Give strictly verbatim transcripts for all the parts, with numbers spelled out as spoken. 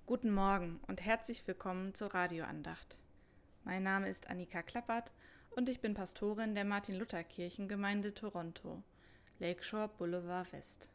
Guten Morgen und herzlich willkommen zur Radioandacht. Mein Name ist Annika Klappert und ich bin Pastorin der Martin-Luther-Kirchengemeinde Toronto, Lakeshore Boulevard West.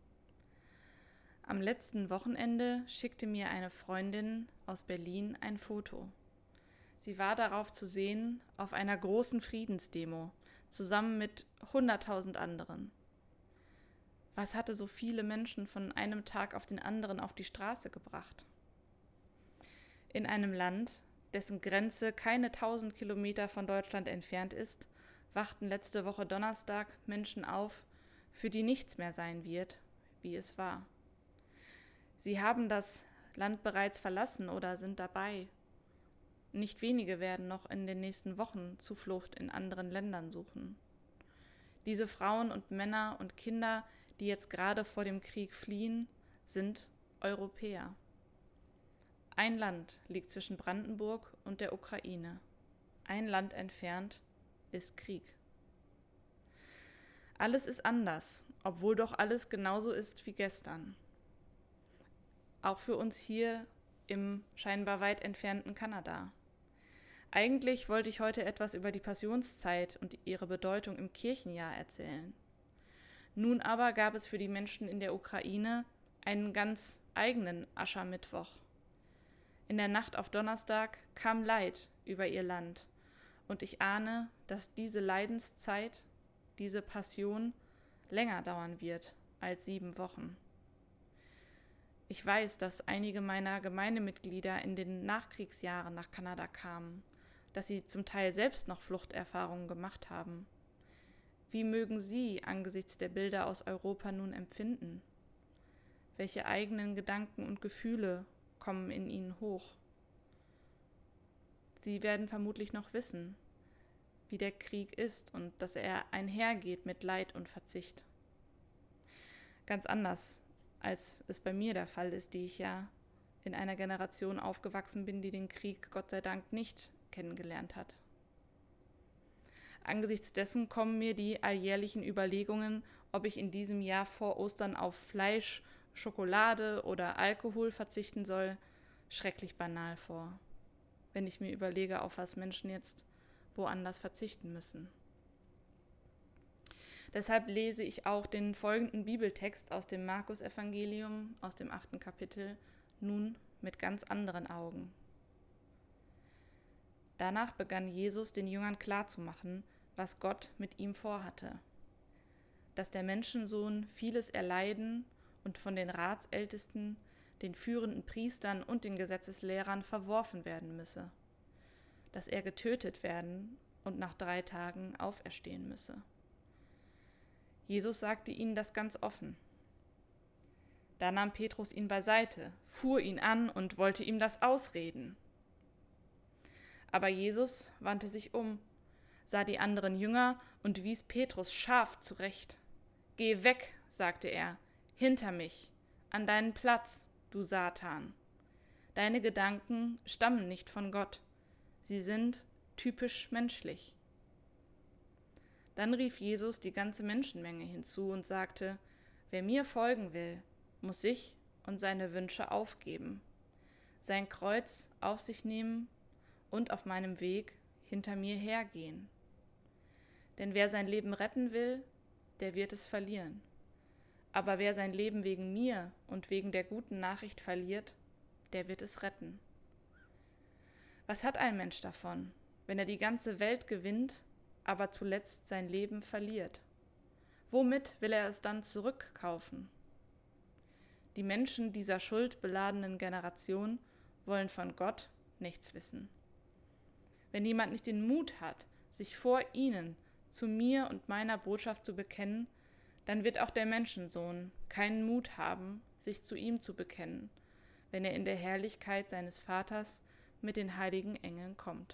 Am letzten Wochenende schickte mir eine Freundin aus Berlin ein Foto. Sie war darauf zu sehen auf einer großen Friedensdemo, zusammen mit hunderttausend anderen. Was hatte so viele Menschen von einem Tag auf den anderen auf die Straße gebracht? In einem Land, dessen Grenze keine tausend Kilometer von Deutschland entfernt ist, wachten letzte Woche Donnerstag Menschen auf, für die nichts mehr sein wird, wie es war. Sie haben das Land bereits verlassen oder sind dabei. Nicht wenige werden noch in den nächsten Wochen Zuflucht in anderen Ländern suchen. Diese Frauen und Männer und Kinder, die jetzt gerade vor dem Krieg fliehen, sind Europäer. Ein Land liegt zwischen Brandenburg und der Ukraine. Ein Land entfernt ist Krieg. Alles ist anders, obwohl doch alles genauso ist wie gestern. Auch für uns hier im scheinbar weit entfernten Kanada. Eigentlich wollte ich heute etwas über die Passionszeit und ihre Bedeutung im Kirchenjahr erzählen. Nun aber gab es für die Menschen in der Ukraine einen ganz eigenen Aschermittwoch. In der Nacht auf Donnerstag kam Leid über ihr Land und ich ahne, dass diese Leidenszeit, diese Passion länger dauern wird als sieben Wochen. Ich weiß, dass einige meiner Gemeindemitglieder in den Nachkriegsjahren nach Kanada kamen, dass sie zum Teil selbst noch Fluchterfahrungen gemacht haben. Wie mögen Sie angesichts der Bilder aus Europa nun empfinden? Welche eigenen Gedanken und Gefühle kommen in ihnen hoch? Sie werden vermutlich noch wissen, wie der Krieg ist und dass er einhergeht mit Leid und Verzicht. Ganz anders, als es bei mir der Fall ist, die ich ja in einer Generation aufgewachsen bin, die den Krieg Gott sei Dank nicht kennengelernt hat. Angesichts dessen kommen mir die alljährlichen Überlegungen, ob ich in diesem Jahr vor Ostern auf Fleisch, Schokolade oder Alkohol verzichten soll, schrecklich banal vor, wenn ich mir überlege, auf was Menschen jetzt woanders verzichten müssen. Deshalb lese ich auch den folgenden Bibeltext aus dem Markus-Evangelium, aus dem achten Kapitel, nun mit ganz anderen Augen. Danach begann Jesus den Jüngern klarzumachen, was Gott mit ihm vorhatte, dass der Menschensohn vieles erleiden und von den Ratsältesten, den führenden Priestern und den Gesetzeslehrern verworfen werden müsse, dass er getötet werden und nach drei Tagen auferstehen müsse. Jesus sagte ihnen das ganz offen. Da nahm Petrus ihn beiseite, fuhr ihn an und wollte ihm das ausreden. Aber Jesus wandte sich um, sah die anderen Jünger und wies Petrus scharf zurecht. »Geh weg«, sagte er, »hinter mich, an deinen Platz, du Satan. Deine Gedanken stammen nicht von Gott, sie sind typisch menschlich.« Dann rief Jesus die ganze Menschenmenge hinzu und sagte, »Wer mir folgen will, muss sich und seine Wünsche aufgeben, sein Kreuz auf sich nehmen und auf meinem Weg hinter mir hergehen. Denn wer sein Leben retten will, der wird es verlieren. Aber wer sein Leben wegen mir und wegen der guten Nachricht verliert, der wird es retten. Was hat ein Mensch davon, wenn er die ganze Welt gewinnt, aber zuletzt sein Leben verliert? Womit will er es dann zurückkaufen? Die Menschen dieser schuldbeladenen Generation wollen von Gott nichts wissen. Wenn jemand nicht den Mut hat, sich vor ihnen zu mir und meiner Botschaft zu bekennen, dann wird auch der Menschensohn keinen Mut haben, sich zu ihm zu bekennen, wenn er in der Herrlichkeit seines Vaters mit den heiligen Engeln kommt.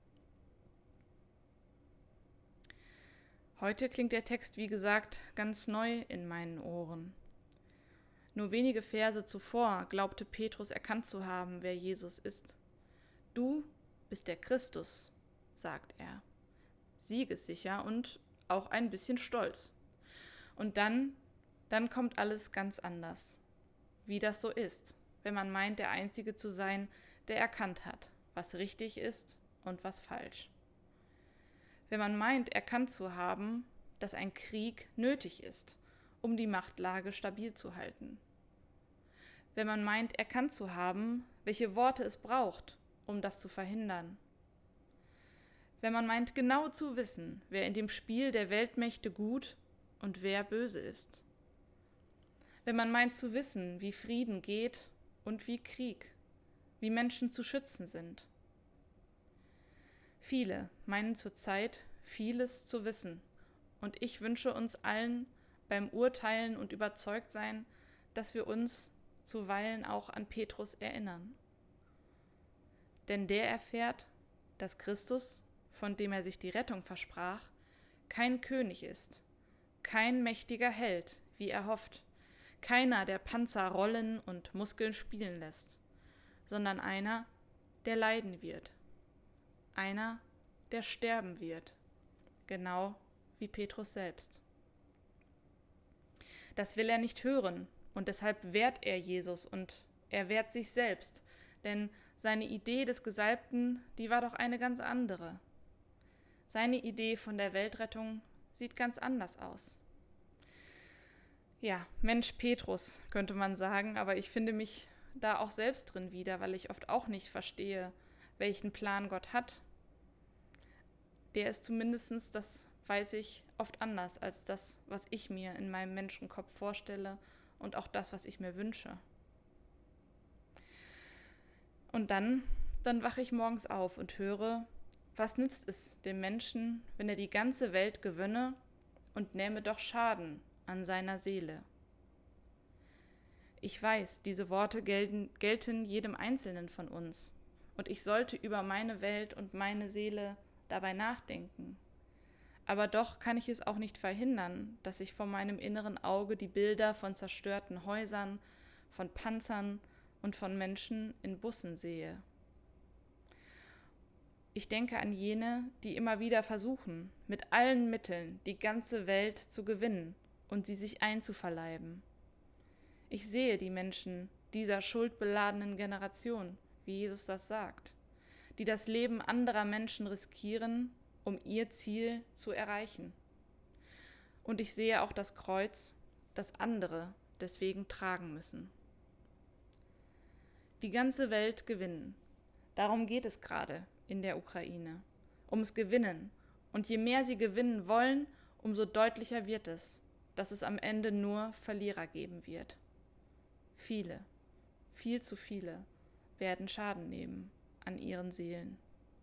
Heute klingt der Text, wie gesagt, ganz neu in meinen Ohren. Nur wenige Verse zuvor glaubte Petrus erkannt zu haben, wer Jesus ist. Du bist der Christus, sagt er, siegessicher und auch ein bisschen stolz. Und dann, dann kommt alles ganz anders, wie das so ist, wenn man meint, der Einzige zu sein, der erkannt hat, was richtig ist und was falsch. Wenn man meint, erkannt zu haben, dass ein Krieg nötig ist, um die Machtlage stabil zu halten. Wenn man meint, erkannt zu haben, welche Worte es braucht, um das zu verhindern. Wenn man meint, genau zu wissen, wer in dem Spiel der Weltmächte gut und wer böse ist. Wenn man meint zu wissen, wie Frieden geht und wie Krieg, wie Menschen zu schützen sind. Viele meinen zurzeit, vieles zu wissen, und ich wünsche uns allen beim Urteilen und Überzeugtsein, dass wir uns zuweilen auch an Petrus erinnern. Denn der erfährt, dass Christus, von dem er sich die Rettung versprach, kein König ist, kein mächtiger Held, wie er hofft, keiner, der Panzer rollen und Muskeln spielen lässt, sondern einer, der leiden wird, einer, der sterben wird, genau wie Petrus selbst. Das will er nicht hören, und deshalb wehrt er Jesus und er wehrt sich selbst, denn seine Idee des Gesalbten, die war doch eine ganz andere. Seine Idee von der Weltrettung sieht ganz anders aus. Ja, Mensch Petrus, könnte man sagen, aber ich finde mich da auch selbst drin wieder, weil ich oft auch nicht verstehe, welchen Plan Gott hat. Der ist zumindest, das weiß ich, oft anders als das, was ich mir in meinem Menschenkopf vorstelle und auch das, was ich mir wünsche. Und dann, dann wache ich morgens auf und höre, was nützt es dem Menschen, wenn er die ganze Welt gewönne und nähme doch Schaden an seiner Seele. Ich weiß, diese Worte gelten, gelten jedem Einzelnen von uns, und ich sollte über meine Welt und meine Seele dabei nachdenken. Aber doch kann ich es auch nicht verhindern, dass ich vor meinem inneren Auge die Bilder von zerstörten Häusern, von Panzern und von Menschen in Bussen sehe. Ich denke an jene, die immer wieder versuchen, mit allen Mitteln die ganze Welt zu gewinnen und sie sich einzuverleiben. Ich sehe die Menschen dieser schuldbeladenen Generation, wie Jesus das sagt, die das Leben anderer Menschen riskieren, um ihr Ziel zu erreichen. Und ich sehe auch das Kreuz, das andere deswegen tragen müssen. Die ganze Welt gewinnen. Darum geht es gerade in der Ukraine. Ums Gewinnen. Und je mehr sie gewinnen wollen, umso deutlicher wird es, dass es am Ende nur Verlierer geben wird. Viele, viel zu viele, werden Schaden nehmen an ihren Seelen.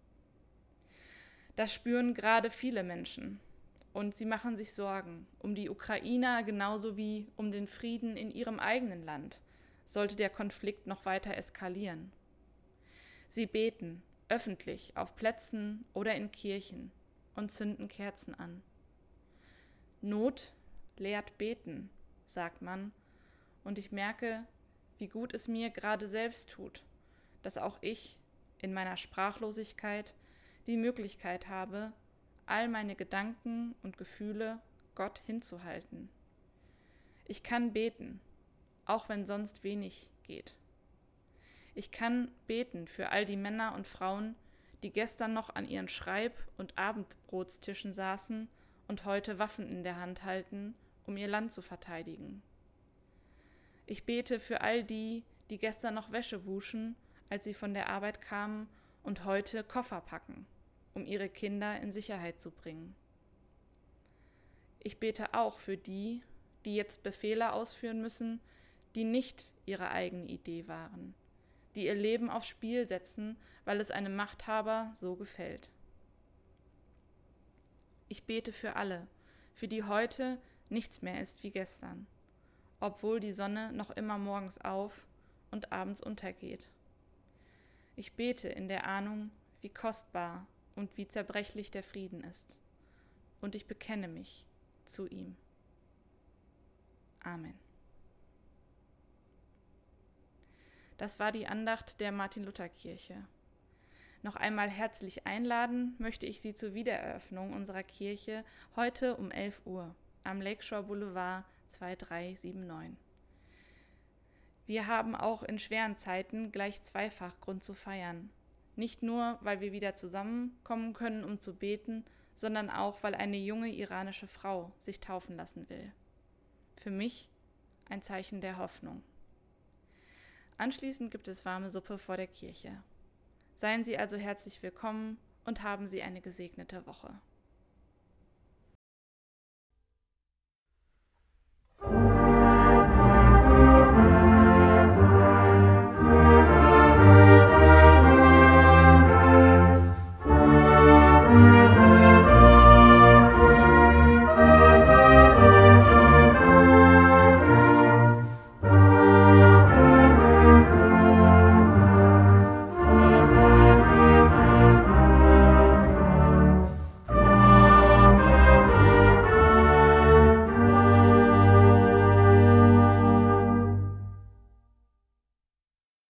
Das spüren gerade viele Menschen und sie machen sich Sorgen um die Ukrainer genauso wie um den Frieden in ihrem eigenen Land, sollte der Konflikt noch weiter eskalieren. Sie beten öffentlich auf Plätzen oder in Kirchen und zünden Kerzen an. Not lehrt beten, sagt man, und ich merke, wie gut es mir gerade selbst tut, dass auch ich in meiner Sprachlosigkeit die Möglichkeit habe, all meine Gedanken und Gefühle Gott hinzuhalten. Ich kann beten, auch wenn sonst wenig geht. Ich kann beten für all die Männer und Frauen, die gestern noch an ihren Schreib- und Abendbrotstischen saßen und heute Waffen in der Hand halten, um ihr Land zu verteidigen. Ich bete für all die, die gestern noch Wäsche wuschen, als sie von der Arbeit kamen und heute Koffer packen, um ihre Kinder in Sicherheit zu bringen. Ich bete auch für die, die jetzt Befehle ausführen müssen, die nicht ihre eigene Idee waren, die ihr Leben aufs Spiel setzen, weil es einem Machthaber so gefällt. Ich bete für alle, für die heute nichts mehr ist wie gestern, obwohl die Sonne noch immer morgens auf und abends untergeht. Ich bete in der Ahnung, wie kostbar und wie zerbrechlich der Frieden ist, und ich bekenne mich zu ihm. Amen. Das war die Andacht der Martin-Luther-Kirche. Noch einmal herzlich einladen möchte ich Sie zur Wiedereröffnung unserer Kirche heute um elf Uhr am Lakeshore Boulevard zwei drei sieben neun. Wir haben auch in schweren Zeiten gleich zweifach Grund zu feiern. Nicht nur, weil wir wieder zusammenkommen können, um zu beten, sondern auch, weil eine junge iranische Frau sich taufen lassen will. Für mich ein Zeichen der Hoffnung. Anschließend gibt es warme Suppe vor der Kirche. Seien Sie also herzlich willkommen und haben Sie eine gesegnete Woche.